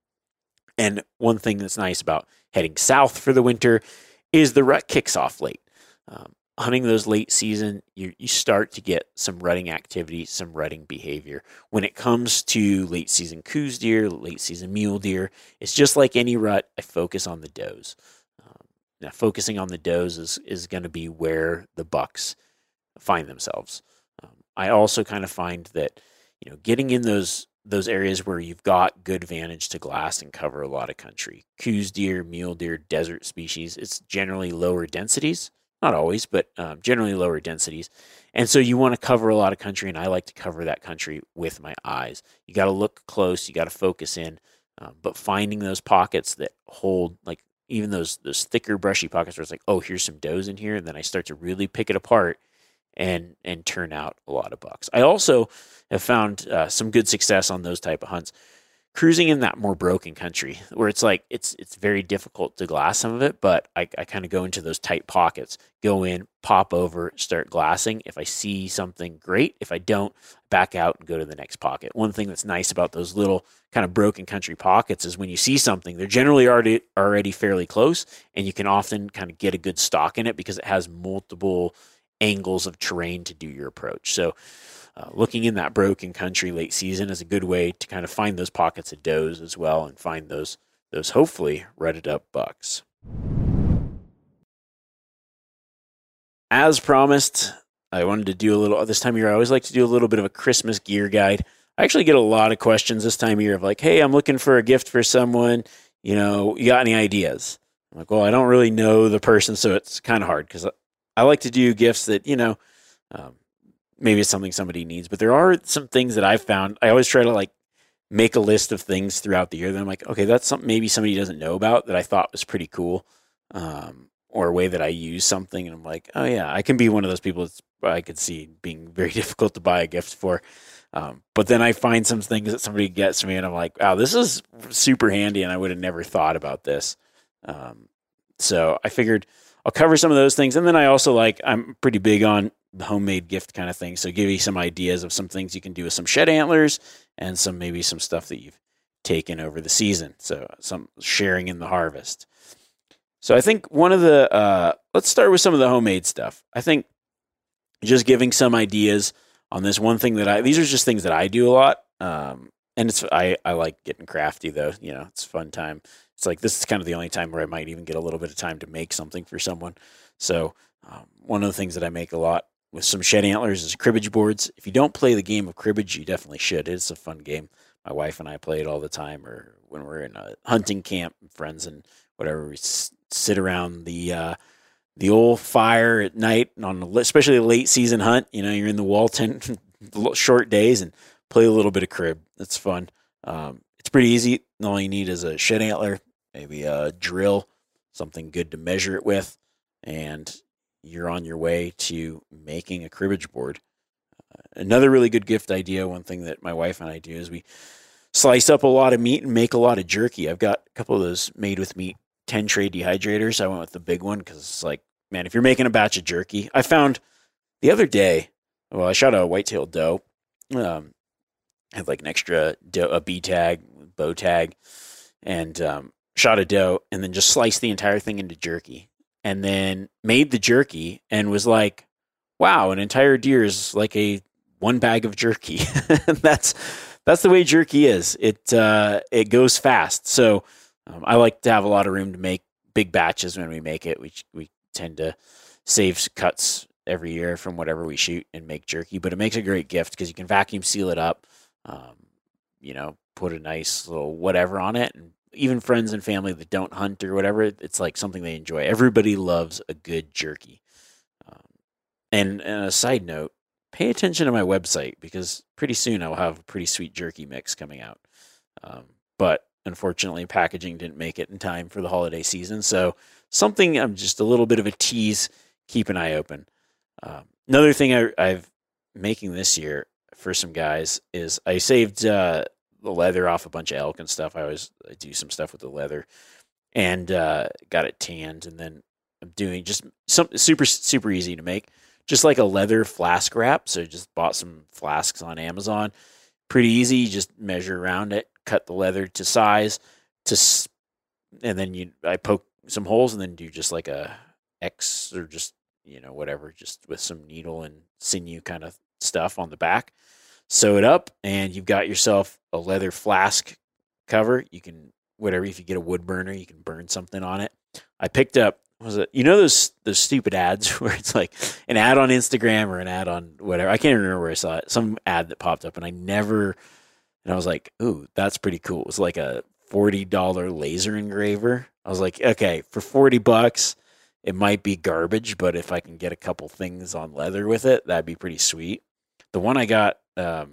And one thing that's nice about heading south for the winter is the rut kicks off late. Um, hunting those late season, you, you start to get some rutting activity, some rutting behavior. When it comes to late season Coues deer, late season mule deer, it's just like any rut. I focus on the does. Um, now, focusing on the does is, is going to be where the bucks find themselves. Um, I also kind of find that, you know, getting in those those areas where you've got good vantage to glass and cover a lot of country. Coues deer, mule deer, desert species, it's generally lower densities. Not always, but um, generally lower densities. And so you want to cover a lot of country, and I like to cover that country with my eyes. You got to look close. You got to focus in. Um, but finding those pockets that hold, like even those those thicker, brushy pockets where it's like, oh, here's some does in here, and then I start to really pick it apart and and turn out a lot of bucks. I also have found uh, some good success on those type of hunts, cruising in that more broken country where it's like it's it's very difficult to glass some of it, but I, I kind of go into those tight pockets, go in, pop over, start glassing. If I see something, great. If I don't, back out and go to the next pocket. One thing that's nice about those little kind of broken country pockets is when you see something, they're generally already already fairly close, and you can often kind of get a good stock in it because it has multiple angles of terrain to do your approach. So uh, looking in that broken country late season is a good way to kind of find those pockets of does as well and find those those hopefully rutted up bucks. As promised, I wanted to do a little, this time of year, I always like to do a little bit of a Christmas gear guide. I actually get a lot of questions this time of year of like, hey, I'm looking for a gift for someone. You know, you got any ideas? I'm like, well, I don't really know the person, so it's kind of hard because I like to do gifts that, you know, Um, maybe it's something somebody needs, but there are some things that I've found. I always try to like make a list of things throughout the year that I'm like, okay, that's something maybe somebody doesn't know about that I thought was pretty cool. Um, or a way that I use something and I'm like, oh yeah, I can be one of those people that's I could see being very difficult to buy a gift for. Um, but then I find some things that somebody gets me and I'm like, wow, this is super handy and I would have never thought about this. Um, so I figured I'll cover some of those things. And then I also like, I'm pretty big on the homemade gift kind of thing. So give you some ideas of some things you can do with some shed antlers and some, maybe some stuff that you've taken over the season. So some sharing in the harvest. So I think one of the, uh, let's start with some of the homemade stuff. I think just giving some ideas on this one thing that I, these are just things that I do a lot. Um, and it's, I, I like getting crafty though, you know, it's a fun time. It's like, this is kind of the only time where I might even get a little bit of time to make something for someone. So um, one of the things that I make a lot with some shed antlers is cribbage boards. If you don't play the game of cribbage, you definitely should. It's a fun game. My wife and I play it all the time, or when we're in a hunting camp, friends and whatever, we s- sit around the, uh, the old fire at night on a, especially a late season hunt. You know, you're in the wall tent, short days, and play a little bit of crib. It's fun. Um, it's pretty easy. All you need is a shed antler, maybe a drill, something good to measure it with, and you're on your way to making a cribbage board. Uh, another really good gift idea, one thing that my wife and I do is we slice up a lot of meat and make a lot of jerky. I've got a couple of those made with meat ten tray dehydrators. I went with the big one because it's like, man, if you're making a batch of jerky, I found the other day, well, I shot a white-tailed doe, um, had like an extra doe, a B tag, bow tag, and um, shot a doe, and then just sliced the entire thing into jerky, and then made the jerky, and was like, wow, an entire deer is like a one bag of jerky. that's that's the way jerky is. It uh, it goes fast, so. Um, I like to have a lot of room to make big batches when we make it. We we tend to save cuts every year from whatever we shoot and make jerky, but it makes a great gift because you can vacuum seal it up, um, you know, put a nice little whatever on it, and even friends and family that don't hunt or whatever, it's like something they enjoy. Everybody loves a good jerky. Um, and, and a side note, pay attention to my website because pretty soon I'll have a pretty sweet jerky mix coming out. Um, but unfortunately, packaging didn't make it in time for the holiday season. So something, I'm just a little bit of a tease. Keep an eye open. Um, another thing I, I've making this year for some guys is I saved uh, the leather off a bunch of elk and stuff. I always I do some stuff with the leather and uh, got it tanned. And then I'm doing just something super, super easy to make. Just like a leather flask wrap. So just bought some flasks on Amazon. Pretty easy. You just measure around it, cut the leather to size, to, and then you I poke some holes and then do just like a X or just, you know, whatever, just with some needle and sinew kind of stuff on the back. Sew it up, and you've got yourself a leather flask cover. You can, whatever, if you get a wood burner, you can burn something on it. I picked up, was it, you know, those those stupid ads where it's like an ad on Instagram or an ad on whatever. I can't even remember where I saw it. Some ad that popped up, and I never, and I was like, ooh, that's pretty cool. It was like a forty dollars laser engraver. I was like, okay, for forty bucks, it might be garbage, but if I can get a couple things on leather with it, that'd be pretty sweet. The one I got, um,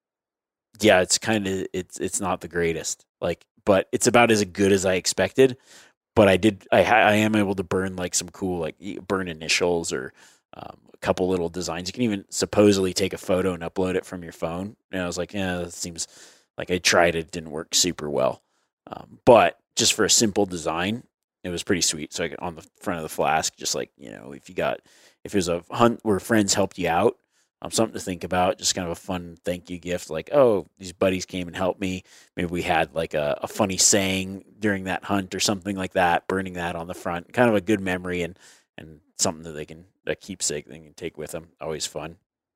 yeah, it's kind of, it's it's not the greatest, like, but it's about as good as I expected. But I did, I, I am able to burn like some cool, like burn initials or um, a couple little designs. You can even supposedly take a photo and upload it from your phone. And I was like, yeah, that seems like I tried it, didn't work super well. Um, but just for a simple design, it was pretty sweet. So I, on the front of the flask, just like, you know, if you got, if it was a hunt where friends helped you out, um, something to think about, just kind of a fun thank you gift. Like, oh, these buddies came and helped me. Maybe we had like a, a funny saying during that hunt or something like that, burning that on the front, kind of a good memory and, and something that they can, a keepsake they can take with them. Always fun.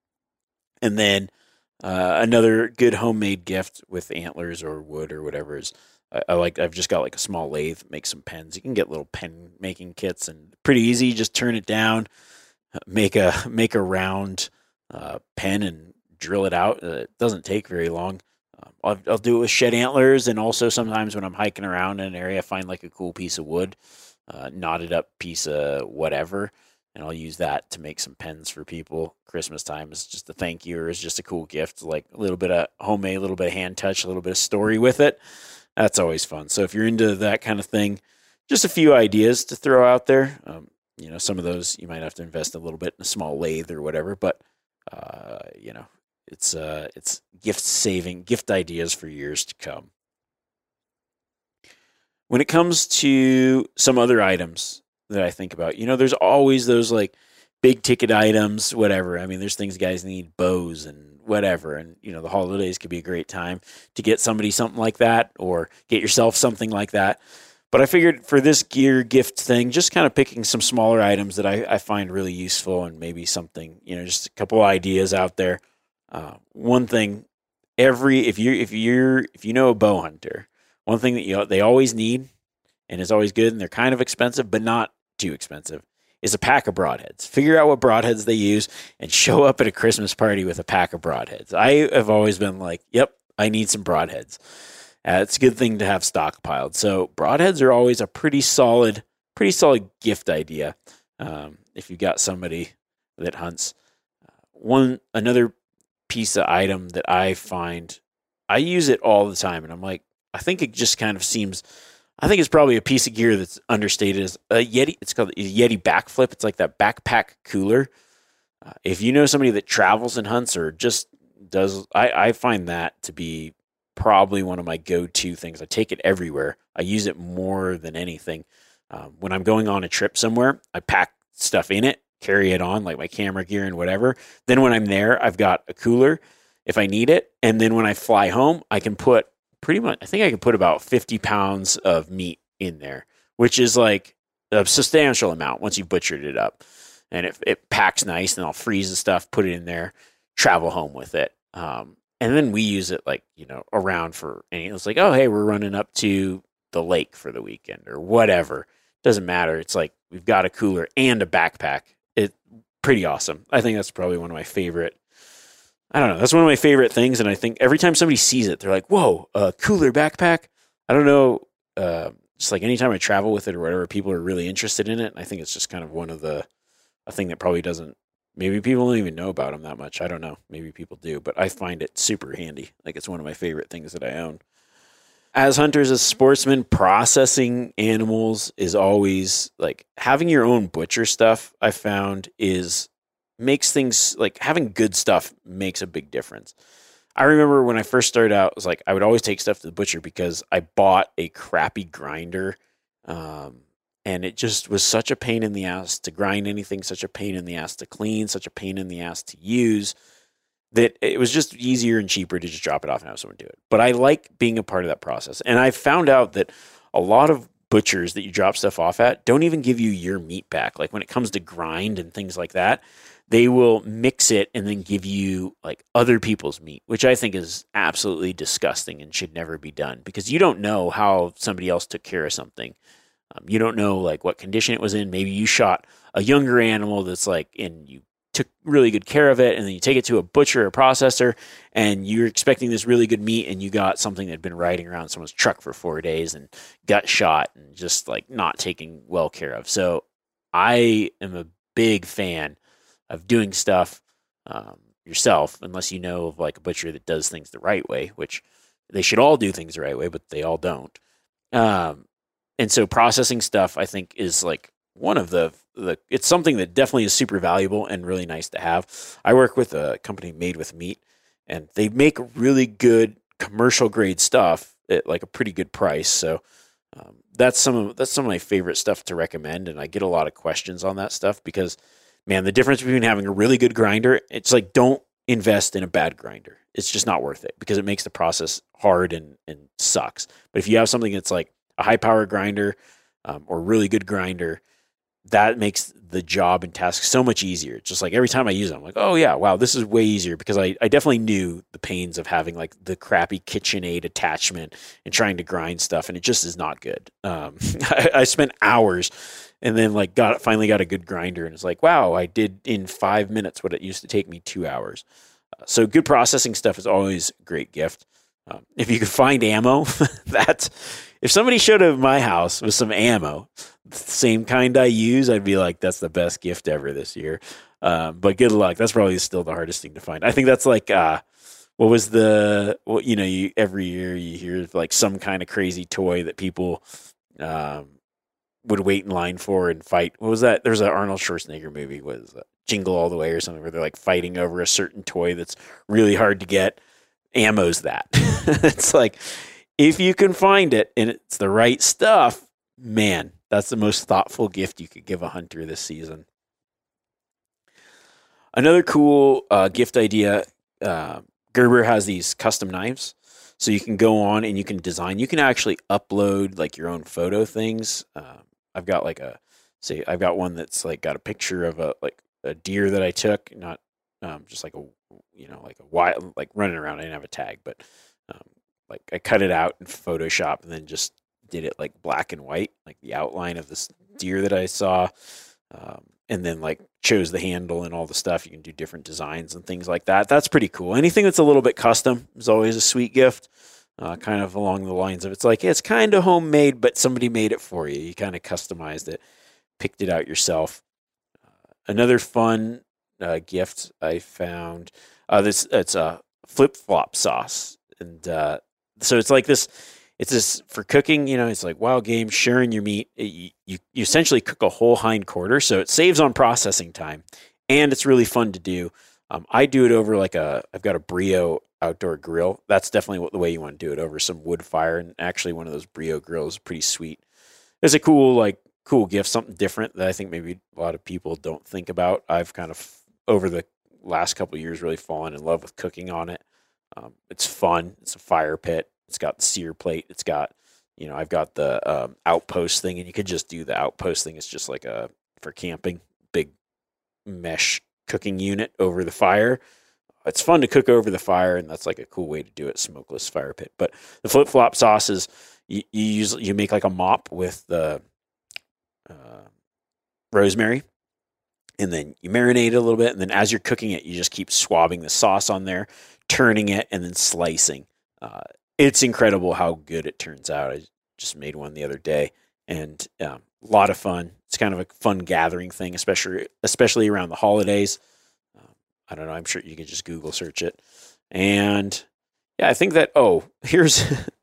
And then uh, another good homemade gift with antlers or wood or whatever is, I, I like, I've just got like a small lathe, make some pens. You can get little pen making kits and pretty easy. Just turn it down, make a, make a round uh, pen and drill it out. Uh, it doesn't take very long. Um, I'll, I'll do it with shed antlers, and also sometimes when I'm hiking around in an area, I find like a cool piece of wood, uh, knotted up piece of whatever, and I'll use that to make some pens for people. Christmas time is just a thank you, or is just a cool gift, like a little bit of homemade, a little bit of hand touch, a little bit of story with it. That's always fun. So if you're into that kind of thing, just a few ideas to throw out there. Um, you know, some of those you might have to invest a little bit in a small lathe or whatever, but uh, you know, it's uh, it's gift saving, gift ideas for years to come. When it comes to some other items that I think about, you know, there's always those like big ticket items, whatever. I mean, there's things guys need, bows and whatever. And, you know, the holidays could be a great time to get somebody something like that, or get yourself something like that. But I figured for this gear gift thing, just kind of picking some smaller items that I, I find really useful, and maybe something, you know, just a couple ideas out there. Uh, one thing, every, if you if you're, if you know a bow hunter, one thing that you they always need, and is always good, and they're kind of expensive, but not too expensive, is a pack of broadheads. Figure out what broadheads they use and show up at a Christmas party with a pack of broadheads. I have always been like, yep, I need some broadheads. Uh, it's a good thing to have stockpiled. So broadheads are always a pretty solid, pretty solid gift idea um, if you've got somebody that hunts. Uh, one another piece of item that I find, I use it all the time, and I'm like, I think it just kind of seems, I think it's probably a piece of gear that's understated. As a Yeti, it's called a Yeti backflip. It's like that backpack cooler. Uh, if you know somebody that travels and hunts, or just does, I, I find that to be probably one of my go-to things. I take it everywhere. I use it more than anything. Um, when I'm going on a trip somewhere, I pack stuff in it, carry it on, like my camera gear and whatever. Then when I'm there, I've got a cooler if I need it. And then when I fly home, I can put pretty much, I think I can put about fifty pounds of meat in there, which is like a substantial amount once you've butchered it up. And it, it packs nice, and I'll freeze the stuff, put it in there, travel home with it. Um, And then we use it like, you know, around for any, it's like, oh, hey, we're running up to the lake for the weekend or whatever. Doesn't matter. It's like, we've got a cooler and a backpack. It's pretty awesome. I think that's probably one of my favorite, I don't know. That's one of my favorite things. And I think every time somebody sees it, they're like, whoa, a cooler backpack. I don't know. Uh, just like anytime I travel with it or whatever, people are really interested in it. I think it's just kind of one of the, a thing that probably doesn't, maybe people don't even know about them that much. I don't know. Maybe people do, but I find it super handy. Like, it's one of my favorite things that I own. As hunters, as sportsmen, processing animals is always like, having your own butcher stuff, I found, is makes things like, having good stuff makes a big difference. I remember when I first started out, it was like, I would always take stuff to the butcher because I bought a crappy grinder. Um, And it just was such a pain in the ass to grind anything, such a pain in the ass to clean, such a pain in the ass to use, that it was just easier and cheaper to just drop it off and have someone do it. But I like being a part of that process. And I found out that a lot of butchers that you drop stuff off at don't even give you your meat back. Like when it comes to grind and things like that, they will mix it and then give you like other people's meat, which I think is absolutely disgusting and should never be done, because you don't know how somebody else took care of something. Um, you don't know like what condition it was in. Maybe you shot a younger animal that's like, and you took really good care of it, and then you take it to a butcher or processor, and you're expecting this really good meat, and you got something that had been riding around someone's truck for four days and got shot and just like not taken well care of. So I am a big fan of doing stuff um, yourself, unless you know of like a butcher that does things the right way, which they should all do things the right way, but they all don't. Um, And so processing stuff, I think, is like one of the, the, it's something that definitely is super valuable and really nice to have. I work with a company, Made with Meat, and they make really good commercial grade stuff at like a pretty good price. So um, that's some of, that's some of my favorite stuff to recommend. And I get a lot of questions on that stuff because, man, the difference between having a really good grinder, it's like, don't invest in a bad grinder. It's just not worth it because it makes the process hard and, and sucks. But if you have something that's like a high power grinder um, or really good grinder, that makes the job and task so much easier. Just like every time I use it, I'm like, oh yeah, wow, this is way easier, because I, I definitely knew the pains of having like the crappy KitchenAid attachment and trying to grind stuff. And it just is not good. Um, I, I spent hours and then like got, finally got a good grinder, and it's like, wow, I did in five minutes what it used to take me two hours. Uh, so good processing stuff is always a great gift. Um, if you could find ammo, that's if somebody showed up at my house with some ammo, the same kind I use, I'd be like, that's the best gift ever this year. Um, but good luck. That's probably still the hardest thing to find. I think that's like, uh, what was the, well, you know, you, every year you hear like some kind of crazy toy that people um, would wait in line for and fight. What was that? There's an Arnold Schwarzenegger movie, was uh, Jingle All the Way or something, where they're like fighting over a certain toy that's really hard to get. Ammo's that. It's like, if you can find it and it's the right stuff, man, that's the most thoughtful gift you could give a hunter this season. Another cool uh, gift idea, uh, Gerber has these custom knives. So you can go on and you can design. You can actually upload like your own photo things. Uh, I've got like a, say, I've got one that's like got a picture of a like a deer that I took, not um, just like a, you know, like a wild, like running around. I didn't have a tag, but um, like I cut it out in Photoshop and then just did it like black and white, like the outline of this deer that I saw. Um, and then like chose the handle and all the stuff. You can do different designs and things like that. That's pretty cool. Anything that's a little bit custom is always a sweet gift. Uh, kind of along the lines of, it's like, it's kind of homemade, but somebody made it for you. You kind of customized it, picked it out yourself. Uh, another fun uh, gift I found, uh, this it's a flip-flop sauce. And uh, so it's like this, it's this for cooking, you know, it's like wild game, sharing your meat. It, you, you essentially cook a whole hind quarter, so it saves on processing time, and it's really fun to do. Um, I do it over like a, I've got a Brio outdoor grill. That's definitely what, the way you want to do it, over some wood fire. And actually one of those Brio grills is pretty sweet. It's a cool, like cool gift, something different that I think maybe a lot of people don't think about. I've kind of, over the last couple of years, really fallen in love with cooking on it. Um, it's fun. It's a fire pit. It's got the sear plate. It's got, you know, I've got the um, outpost thing, and you could just do the outpost thing. It's just like a, for camping, big mesh cooking unit over the fire. It's fun to cook over the fire, and that's like a cool way to do it, smokeless fire pit. But the flip-flop sauce is, you, you use, you make like a mop with the uh, rosemary, and then you marinate it a little bit, and then as you're cooking it, you just keep swabbing the sauce on there, turning it, and then slicing. Uh, It's incredible how good it turns out. I just made one the other day, and um, a lot of fun. It's kind of a fun gathering thing, especially especially around the holidays. Um, I don't know. I'm sure you can just Google search it. And yeah, I think that, oh, here's,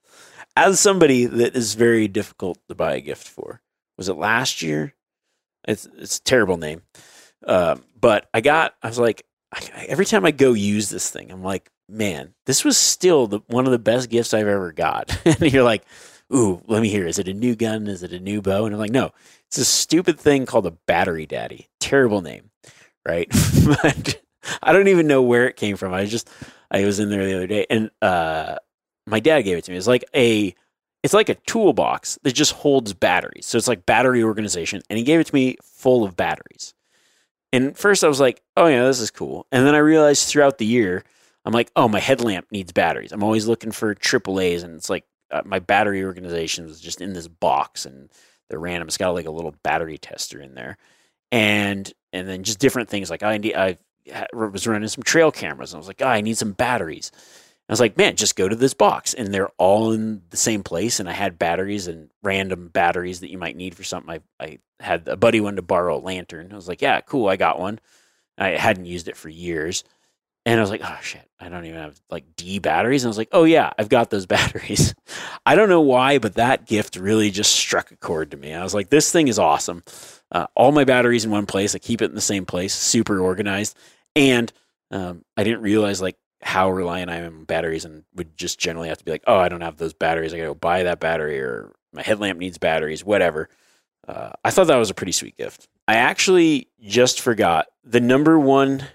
as somebody that is very difficult to buy a gift for, was it last year? It's, it's a terrible name. Um, but I got, I was like, I, every time I go use this thing, I'm like, man, this was still the, one of the best gifts I've ever got. And you're like, ooh, let me hear. Is it a new gun? Is it a new bow? And I'm like, no, it's a stupid thing called a battery daddy. Terrible name, right? But I don't even know where it came from. I just, I was in there the other day, and uh, my dad gave it to me. It's like a, it's like a toolbox that just holds batteries. So it's like battery organization, and he gave it to me full of batteries. And first I was like, oh yeah, this is cool. And then I realized throughout the year, I'm like, oh, my headlamp needs batteries. I'm always looking for triple A's, and it's like uh, my battery organization was just in this box, and they're random. It's got like a little battery tester in there, and and then just different things. Like I need, I was running some trail cameras, and I was like, oh, I need some batteries. I was like, man, just go to this box, and they're all in the same place. And I had batteries and random batteries that you might need for something. I I had a buddy wanted to borrow a lantern. I was like, yeah, cool, I got one. I hadn't used it for years. And I was like, oh, shit, I don't even have, like, D batteries. And I was like, oh, yeah, I've got those batteries. I don't know why, but that gift really just struck a chord to me. I was like, this thing is awesome. Uh, all my batteries in one place. I keep it in the same place, super organized. And um, I didn't realize, like, how reliant I am on batteries, and would just generally have to be like, oh, I don't have those batteries. I got to go buy that battery, or my headlamp needs batteries, whatever. Uh, I thought that was a pretty sweet gift. I actually just forgot the number one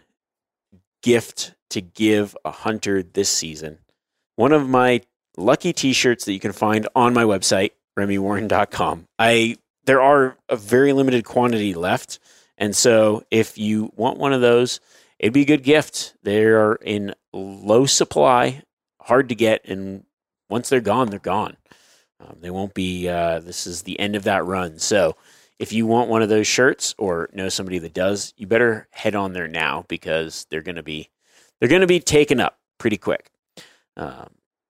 gift to give a hunter this season. One of my lucky t-shirts that you can find on my website, remy warren dot com. I there are a very limited quantity left, and so if you want one of those, it'd be a good gift. They are in low supply, hard to get, and once they're gone, they're gone. Um, they won't be, uh, this is the end of that run. So if you want one of those shirts, or know somebody that does, you better head on there now, because they're going to be, they're going to be taken up pretty quick. Um,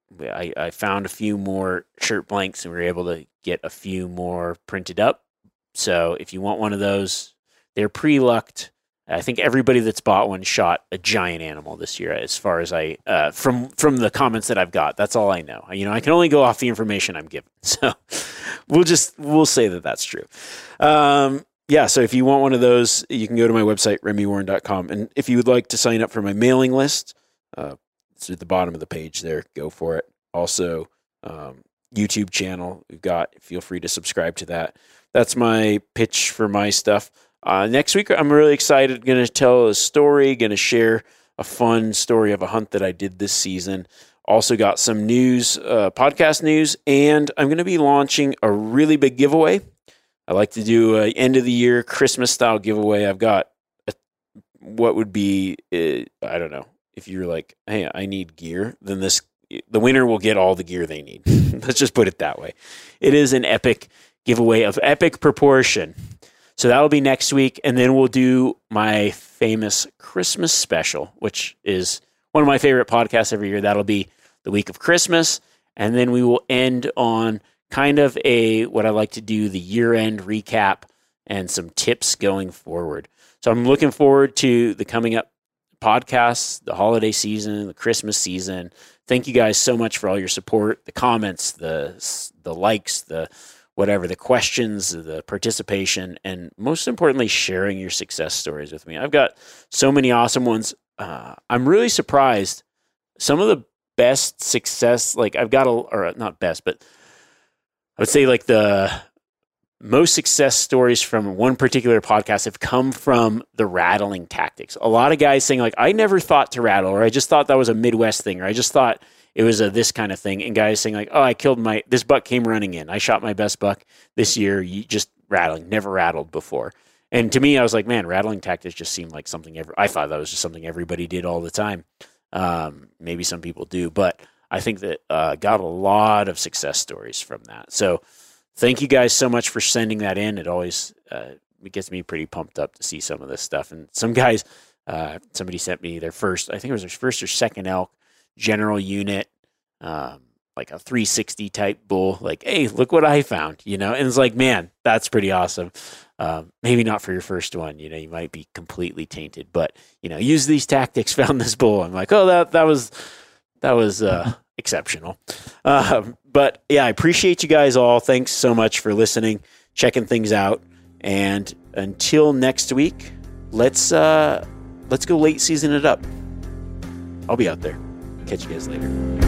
I, I found a few more shirt blanks and we were able to get a few more printed up. So if you want one of those, they're pre-lucked. I think everybody that's bought one shot a giant animal this year, as far as I, uh, from, from the comments that I've got. That's all I know. You know, I can only go off the information I'm given. So we'll just, we'll say that that's true. Um, yeah. So if you want one of those, you can go to my website, remy warren dot com. And if you would like to sign up for my mailing list, uh, it's at the bottom of the page there. Go for it. Also, um, YouTube channel we've got. Feel free to subscribe to that. That's my pitch for my stuff. Uh, next week, I'm really excited. Going to tell a story. Going to share a fun story of a hunt that I did this season. Also got some news, uh, podcast news, and I'm going to be launching a really big giveaway. I like to do a end of the year Christmas style giveaway. I've got a, what would be uh, I don't know. If you're like, hey, I need gear, then this the winner will get all the gear they need. Let's just put it that way. It is an epic giveaway of epic proportion. So that'll be next week, and then we'll do my famous Christmas special, which is one of my favorite podcasts every year. That'll be the week of Christmas, and then we will end on kind of a what I like to do, the year-end recap and some tips going forward. So I'm looking forward to the coming up podcasts, the holiday season, the Christmas season. Thank you guys so much for all your support, the comments, the the likes, the whatever, the questions, the participation, and most importantly, sharing your success stories with me. I've got so many awesome ones. Uh, I'm really surprised. Some of the best success, like I've got a, or not best, but I would say like the most success stories from one particular podcast have come from the rattling tactics. A lot of guys saying like, I never thought to rattle, or I just thought that was a Midwest thing, or I just thought it was a this kind of thing. And guys saying like, oh, I killed my, this buck came running in. I shot my best buck this year. You just rattling, never rattled before. And to me, I was like, man, rattling tactics just seemed like something every, I thought that was just something everybody did all the time. Um, maybe some people do, but I think that uh, got a lot of success stories from that. So thank you guys so much for sending that in. It always uh, it gets me pretty pumped up to see some of this stuff. And some guys, uh, somebody sent me their first, I think it was their first or second elk general unit, um, like a three sixty type bull. Like, hey, look what I found, you know? And it's like, man, that's pretty awesome. Um, maybe not for your first one, you know, you might be completely tainted, but you know, use these tactics, found this bull. I'm like, oh, that, that was, that was, uh, exceptional. Um, but yeah, I appreciate you guys all. Thanks so much for listening, checking things out. And until next week, let's, uh, let's go late season it up. I'll be out there. Catch you guys later.